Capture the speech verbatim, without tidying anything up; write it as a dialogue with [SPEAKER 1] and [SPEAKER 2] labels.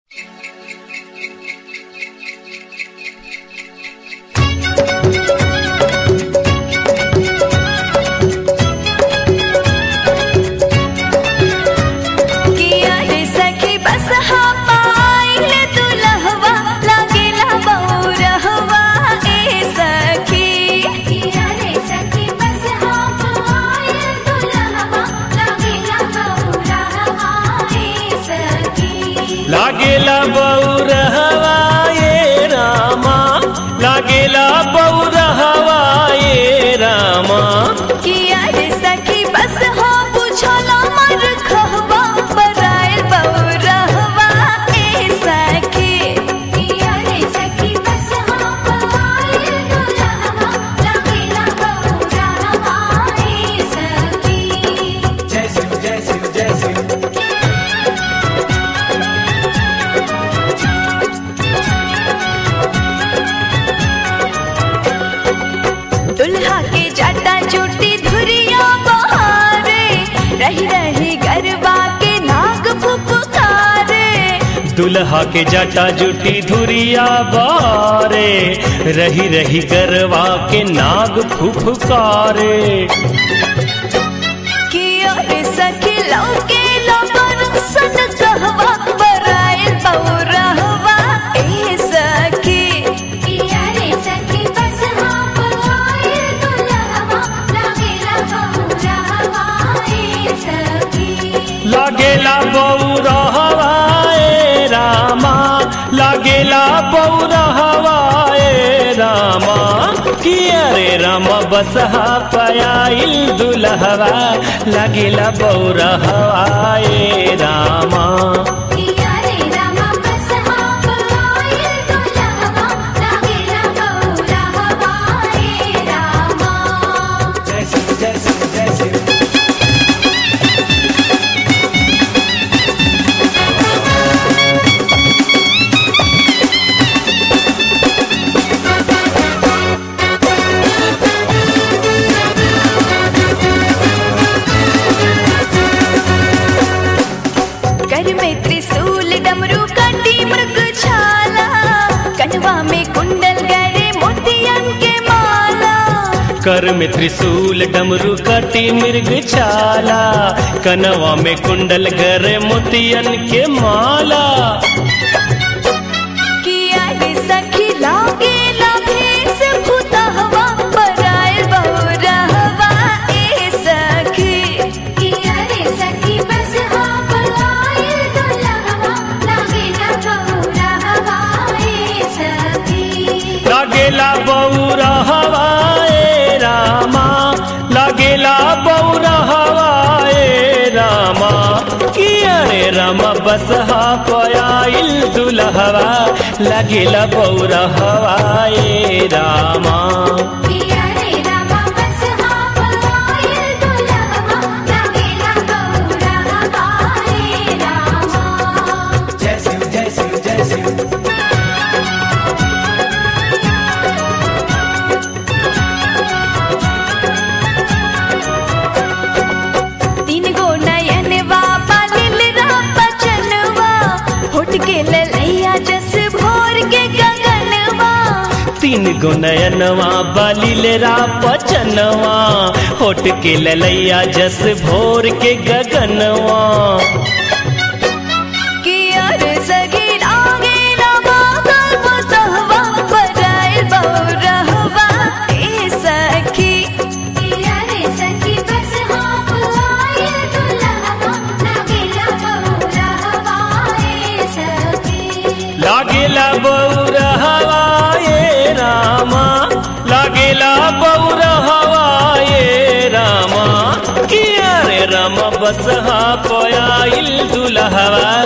[SPEAKER 1] लागेला बौरहवा ये रामा, लागेला बौरहवा ये रामा।
[SPEAKER 2] किया रे सखी बस हो बुझला मर खहबा बरायल बौरहवा ए सखी। किया रे सखी बस हो बरायल दुल्हवा लागेला बौरहवा ए सखी।
[SPEAKER 3] जय शिव जय शिव जय शिव।
[SPEAKER 2] दुल्हा के जाटा चोटी धुरिया बहारे, रही रही गरबा के नाग फुफकारे।
[SPEAKER 1] दुल्हा के जाटा जुटी धुरिया बारे, रही रही गरबा के नाग फुफकारे।
[SPEAKER 2] किया रे सखी लौके लबर सन कहवा बरायल बौरहवा ए सखी। किया रे सखी बस हाँ बरायल दुल्हवा लागेला बौरहवा ए सखी।
[SPEAKER 1] लागेला बौरहवा ए रामा, लागेला बौरहवा ए रामा। किया रे रामा बसहा पयाइल दुल्हवा लागेला बौरहवा ए रामा।
[SPEAKER 2] किया रे रामा बस हाँ बरायल दुल्हवा लागेला बौरहवा ए रामा।
[SPEAKER 3] जय शिव जय शिव जय शिव।
[SPEAKER 2] कर में त्रिशूल डमरू काटी मृग छाला, कनवा में कुंडल गरे मोतियन के माला।
[SPEAKER 1] कर में त्रिशूल डमरू कटी मृग छाला, कनवा में कुंडल गर मोतियन के माला।
[SPEAKER 2] किया रे सखी लागेला भेष भूतहवा बरायल बौरहवा ए सखी। किया रे सखी बस हाँ बरायल दुल्हवा लागेला बौरहवा ए सखी।
[SPEAKER 1] लागेला बौरहवा ए रामा, लागेला बौरहवा ए रामा। किया रे रामा बसहा पयाइल दुल्हवा लागेला बौरहवा ए रामा।
[SPEAKER 2] किया रे रामा बस हाँ बरायल दुल्हवा लागेला बौरहवा ए रामा।
[SPEAKER 3] जय शिव जय शिव जय शिव।
[SPEAKER 2] तीन गो नयनवा पालिल रापा चनवा, होठ के ललैया जस भोर के गगनवा।
[SPEAKER 1] तीन गो नयनवा बालीलेरा पचनवा, होठ के ललैया जस भोर के गगनवा।
[SPEAKER 2] किया रे सखी लागेला बादल बसहवा बरायल बौरहवा ए सखी। किया रे सखी बस हाँ बरायल दुल्हवा लागेला बौरहवा ए सखी।
[SPEAKER 1] लागेला बौरहवा ए रामा, लागेला बौरहवा ए रामा। किया रे रामा बसहा पयाइल दुल्हवा